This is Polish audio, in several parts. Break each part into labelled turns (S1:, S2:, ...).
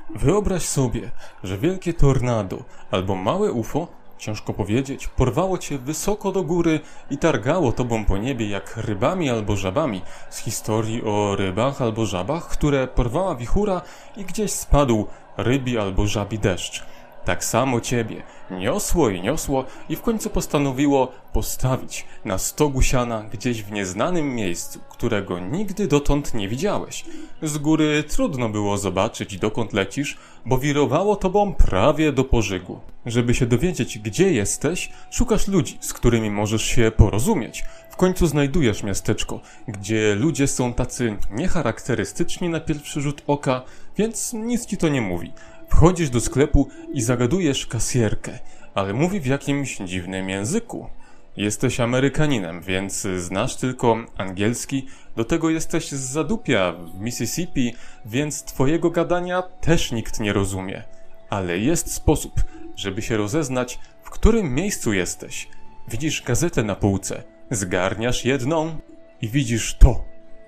S1: Wyobraź sobie, że wielkie tornado albo małe UFO, ciężko powiedzieć, porwało cię wysoko do góry i targało tobą po niebie jak rybami albo żabami z historii o rybach albo żabach, które porwała wichura i gdzieś spadł rybi albo żabi deszcz. Tak samo ciebie niosło i niosło i w końcu postanowiło postawić na stogu siana gdzieś w nieznanym miejscu, którego nigdy dotąd nie widziałeś. Z góry trudno było zobaczyć, dokąd lecisz, bo wirowało tobą prawie do pożygu. Żeby się dowiedzieć, gdzie jesteś, szukasz ludzi, z którymi możesz się porozumieć. W końcu znajdujesz miasteczko, gdzie ludzie są tacy niecharakterystyczni na pierwszy rzut oka, więc nic ci to nie mówi. Wchodzisz do sklepu i zagadujesz kasjerkę, ale mówi w jakimś dziwnym języku. Jesteś Amerykaninem, więc znasz tylko angielski, do tego jesteś z Zadupia w Mississippi, więc twojego gadania też nikt nie rozumie. Ale jest sposób, żeby się rozeznać, w którym miejscu jesteś. Widzisz gazetę na półce, zgarniasz jedną i widzisz to.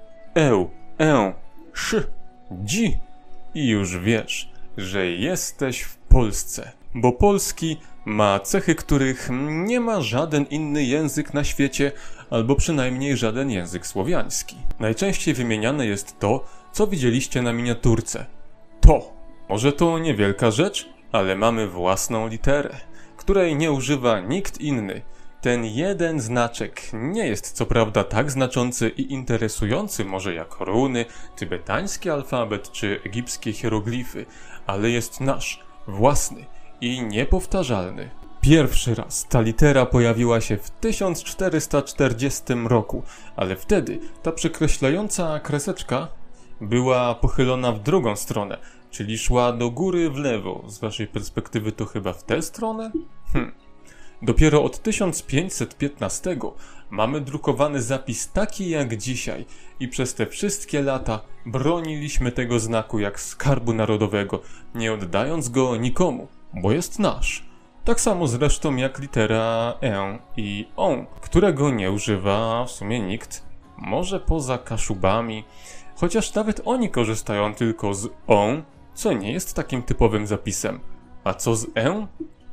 S1: Sz, dzi i już wiesz, że jesteś w Polsce, bo polski ma cechy, których nie ma żaden inny język na świecie, albo przynajmniej żaden język słowiański. Najczęściej wymieniane jest to, co widzieliście na miniaturce. To. Może to niewielka rzecz, ale mamy własną literę, której nie używa nikt inny. Ten jeden znaczek nie jest co prawda tak znaczący i interesujący może jak runy, tybetański alfabet czy egipskie hieroglify, ale jest nasz, własny i niepowtarzalny. Pierwszy raz ta litera pojawiła się w 1440 roku, ale wtedy ta przekreślająca kreseczka była pochylona w drugą stronę, czyli szła do góry w lewo. Z waszej perspektywy to chyba w tę stronę? Dopiero od 1515 mamy drukowany zapis taki jak dzisiaj i przez te wszystkie lata broniliśmy tego znaku jak skarbu narodowego, nie oddając go nikomu, bo jest nasz. Tak samo zresztą jak litera E i O, którego nie używa w sumie nikt, może poza Kaszubami, chociaż nawet oni korzystają tylko z O, co nie jest takim typowym zapisem. A co z E?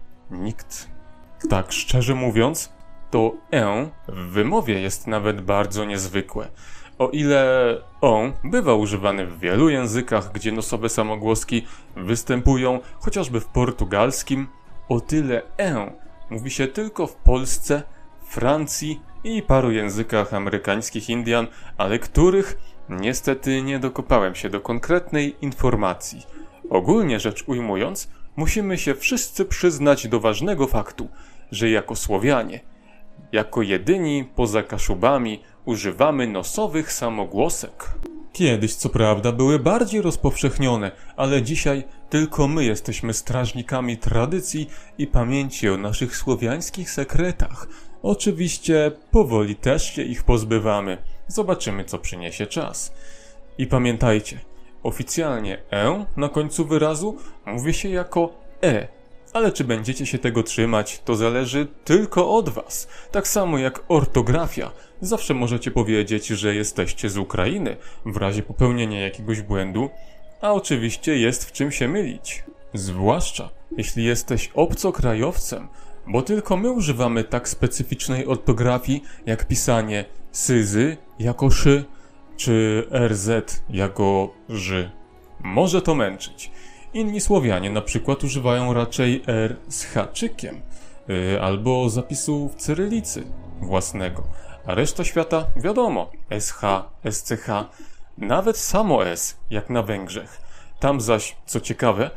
S1: Nikt. Tak szczerze mówiąc, to E w wymowie jest nawet bardzo niezwykłe. O ile O bywa używany w wielu językach, gdzie nosowe samogłoski występują, chociażby w portugalskim, o tyle E mówi się tylko w Polsce, Francji i paru językach amerykańskich Indian, ale których niestety nie dokopałem się do konkretnej informacji. Ogólnie rzecz ujmując, musimy się wszyscy przyznać do ważnego faktu, że jako Słowianie, jako jedyni poza Kaszubami używamy nosowych samogłosek. Kiedyś co prawda były bardziej rozpowszechnione, ale dzisiaj tylko my jesteśmy strażnikami tradycji i pamięci o naszych słowiańskich sekretach. Oczywiście powoli też się ich pozbywamy. Zobaczymy, co przyniesie czas. I pamiętajcie, oficjalnie E na końcu wyrazu mówi się jako E, ale czy będziecie się tego trzymać, to zależy tylko od was. Tak samo jak ortografia. Zawsze możecie powiedzieć, że jesteście z Ukrainy w razie popełnienia jakiegoś błędu, a oczywiście jest w czym się mylić. Zwłaszcza jeśli jesteś obcokrajowcem, bo tylko my używamy tak specyficznej ortografii jak pisanie syzy jako szy, czy rz jako ży. Może to męczyć. Inni Słowianie na przykład używają raczej R z haczykiem, albo zapisu w cyrylicy własnego, a reszta świata wiadomo, SH, SCH, nawet samo S, jak na Węgrzech. Tam zaś, co ciekawe,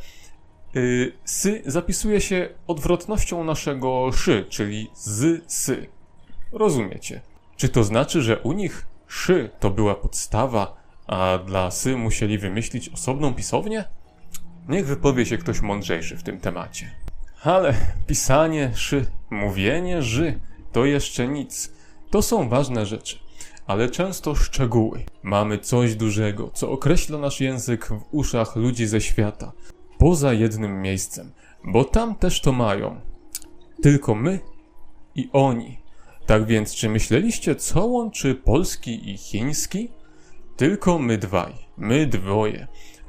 S1: sy zapisuje się odwrotnością naszego szy, czyli z sy. Rozumiecie? Czy to znaczy, że u nich szy to była podstawa, a dla sy musieli wymyślić osobną pisownię? Niech wypowie się ktoś mądrzejszy w tym temacie. Ale pisanie szy, mówienie ży, to jeszcze nic. To są ważne rzeczy, ale często szczegóły. Mamy coś dużego, co określa nasz język w uszach ludzi ze świata. Poza jednym miejscem, bo tam też to mają. Tylko my i oni. Tak więc, czy myśleliście, co łączy polski i chiński? Tylko my dwaj, my dwoje.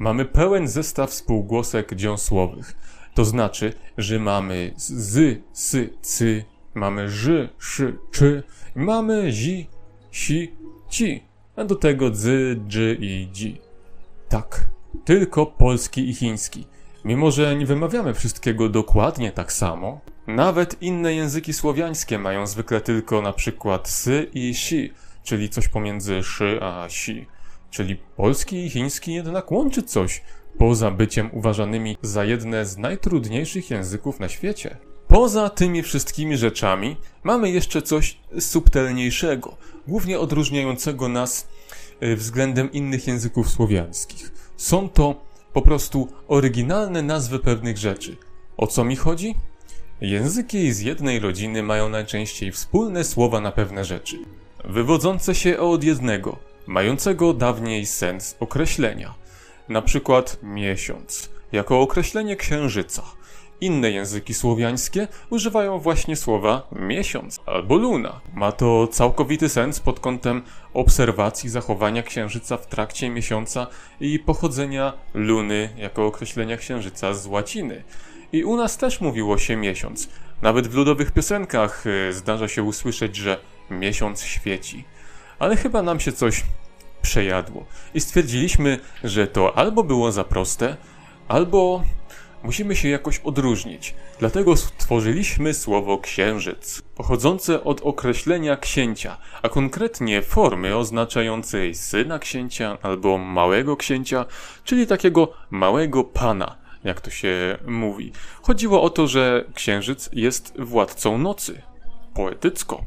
S1: mamy pełen zestaw spółgłosek dziąsłowych. To znaczy, że mamy z, sy, cy, mamy ży, szy, czy, mamy zi, si, ci, a do tego dzy, dży i dzi. Tak, tylko polski i chiński. Mimo że nie wymawiamy wszystkiego dokładnie tak samo, nawet inne języki słowiańskie mają zwykle tylko na przykład sy i si, czyli coś pomiędzy szy a si. Czyli polski i chiński jednak łączy coś, poza byciem uważanymi za jedne z najtrudniejszych języków na świecie. Poza tymi wszystkimi rzeczami mamy jeszcze coś subtelniejszego, głównie odróżniającego nas względem innych języków słowiańskich. Są to po prostu oryginalne nazwy pewnych rzeczy. O co mi chodzi? Języki z jednej rodziny mają najczęściej wspólne słowa na pewne rzeczy, wywodzące się od jednego, mającego dawniej sens określenia. Na przykład miesiąc, jako określenie księżyca. Inne języki słowiańskie używają właśnie słowa miesiąc albo luna. Ma to całkowity sens pod kątem obserwacji zachowania księżyca w trakcie miesiąca i pochodzenia luny jako określenia księżyca z łaciny. I u nas też mówiło się miesiąc. Nawet w ludowych piosenkach zdarza się usłyszeć, że miesiąc świeci. Ale chyba nam się coś przejadło i stwierdziliśmy, że to albo było za proste, albo musimy się jakoś odróżnić. Dlatego stworzyliśmy słowo księżyc, pochodzące od określenia księcia, a konkretnie formy oznaczającej syna księcia albo małego księcia, czyli takiego małego pana, jak to się mówi. Chodziło o to, że księżyc jest władcą nocy, poetycko,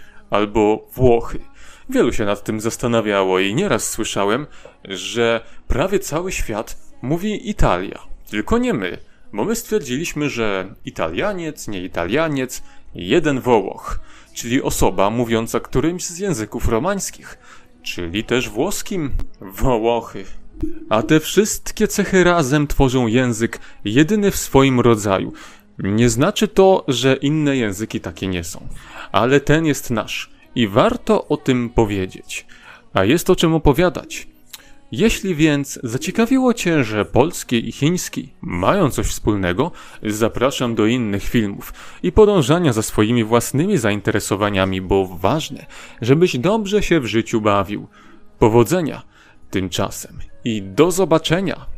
S1: albo Włochy. Wielu się nad tym zastanawiało i nieraz słyszałem, że prawie cały świat mówi Italia. Tylko nie my, bo my stwierdziliśmy, że Italianiec, nie Italianiec, jeden Wołoch, czyli osoba mówiąca którymś z języków romańskich, czyli też włoskim Wołochy. A te wszystkie cechy razem tworzą język jedyny w swoim rodzaju. Nie znaczy to, że inne języki takie nie są, ale ten jest nasz. I warto o tym powiedzieć, a jest o czym opowiadać. Jeśli więc zaciekawiło Cię, że polski i chiński mają coś wspólnego, zapraszam do innych filmów i podążania za swoimi własnymi zainteresowaniami, bo ważne, żebyś dobrze się w życiu bawił. Powodzenia tymczasem i do zobaczenia!